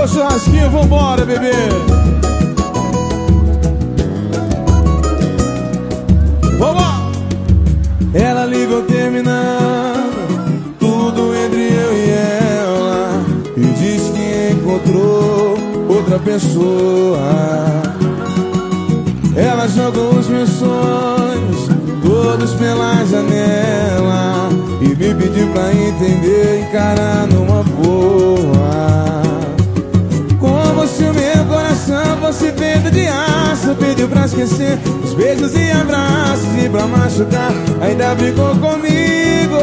Alô, churrasquinho, vambora, bebê. Vambora. Ela ligou terminando tudo entre eu e ela e diz que encontrou outra pessoa. Ela jogou os meus sonhos todos pela janela e me pediu pra entender e encarar numa boa. Como se o meu coração fosse feito de aço, pediu pra esquecer os beijos e abraços, e pra machucar ainda brigou comigo.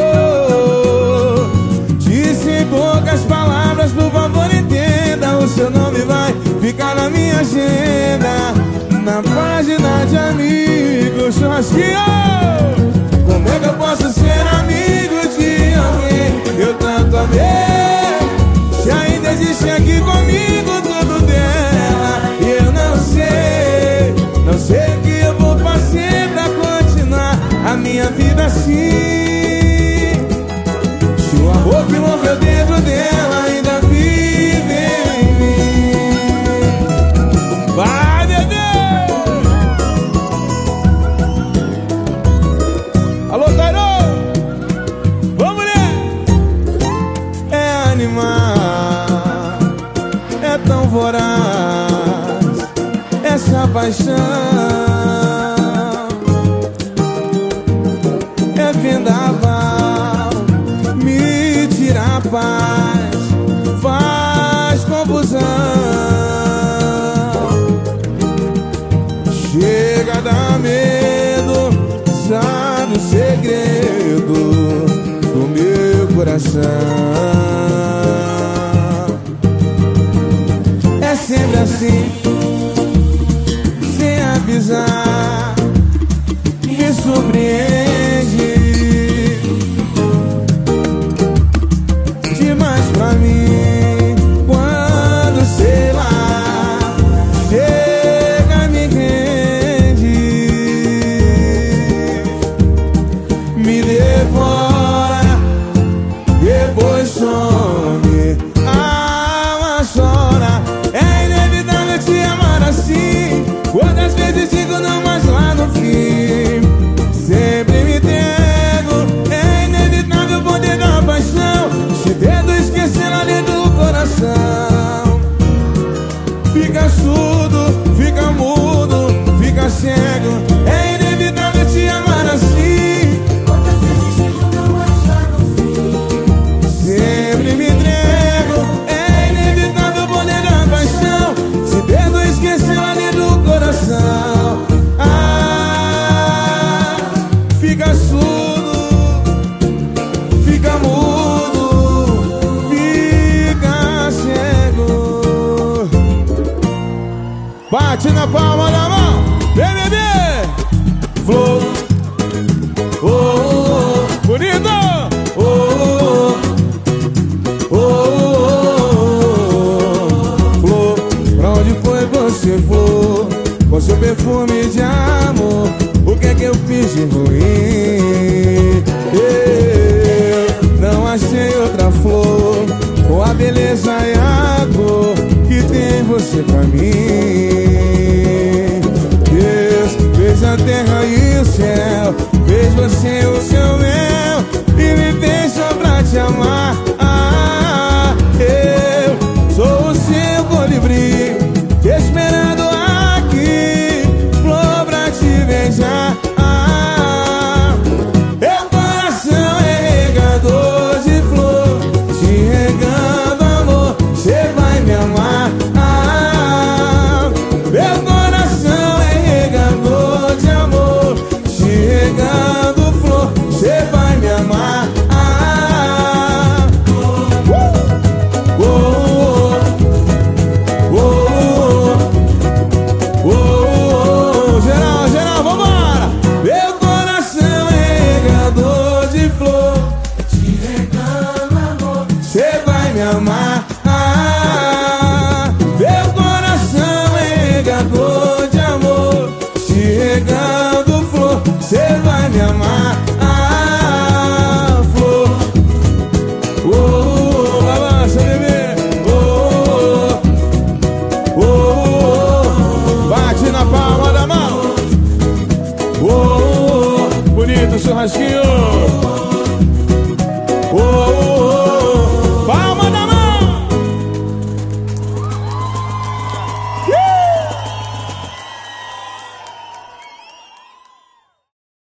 Disse em poucas palavras, por favor entenda, o seu nome vai ficar na minha agenda, na página de amigos. Churrasquinho! Como é que eu posso ser amigo de alguém que eu tanto amei, se ainda existe aqui comigo tudo dela e eu não sei o que eu vou fazer pra continuar a minha vida assim. Se o amor que morreu dentro dela ainda vive em mim. Vai, bebê! Alô, Tairô! Vamos, mulher! É animar, é tão voraz essa paixão, é vendaval, me tira a paz, faz confusão, chega a dar medo, sabe o segredo do meu coração. É sempre assim, sem avisar, me surpreende demais pra mim. Quando, sei lá, chega, me rende, me devora, depois some, a alma chora. É inevitável te amar assim, quantas vezes digo não, mas lá no fim sempre me entrego. É inevitável o poder da paixão, se tento esquecer lá dentro do coração. Fica surdo, fica mudo, fica cego. É inevitável te amar assim, Quantas vezes digo não, mas lá no fim sempre me entrego. É inevitável o poder da paixão, se tento esquecer lá dentro do coração. Ah, fica surdo, fica mudo, fica cego. Bate na palma da mão, vem, bebê. Flor, oh, oh, oh. Bonito, oh, oh, oh, oh. Flor, pra onde foi você, flor? Com seu perfume de amor, o que é que eu fiz de ruim? Eu não achei outra flor com a beleza e a cor que tem você pra mim. Deus fez a terra e o céu, fez você o seu mel e me fez só pra te amar. Ah, eu sou o seu colibri, te esperando aqui, flor pra te beijar. Ah, meu coração é regador de flor, te regando amor, cê vai me amar. Ah, meu coração é regador de amor, te regando flor, cê vai me amar. Ah, churrasquinho.